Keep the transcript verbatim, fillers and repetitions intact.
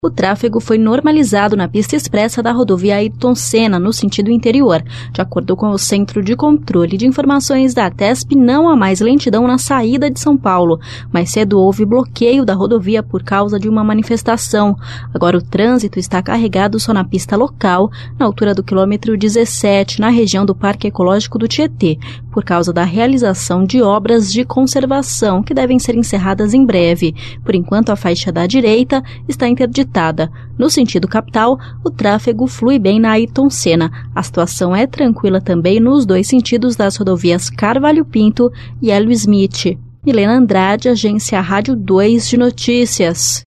O tráfego foi normalizado na pista expressa da rodovia Ayrton Senna, no sentido interior. De acordo com o Centro de Controle de Informações da ATESP, não há mais lentidão na saída de São Paulo. Mais cedo houve bloqueio da rodovia por causa de uma manifestação. Agora o trânsito está carregado só na pista local, na altura do quilômetro dezessete, na região do Parque Ecológico do Tietê, por causa da realização de obras de conservação que devem ser encerradas em breve. Por enquanto, a faixa da direita está interditada. No sentido capital, o tráfego flui bem na Ayrton Senna. A situação é tranquila também nos dois sentidos das rodovias Carvalho Pinto e Hélio Smith. Milena Andrade, Agência Rádio dois de Notícias.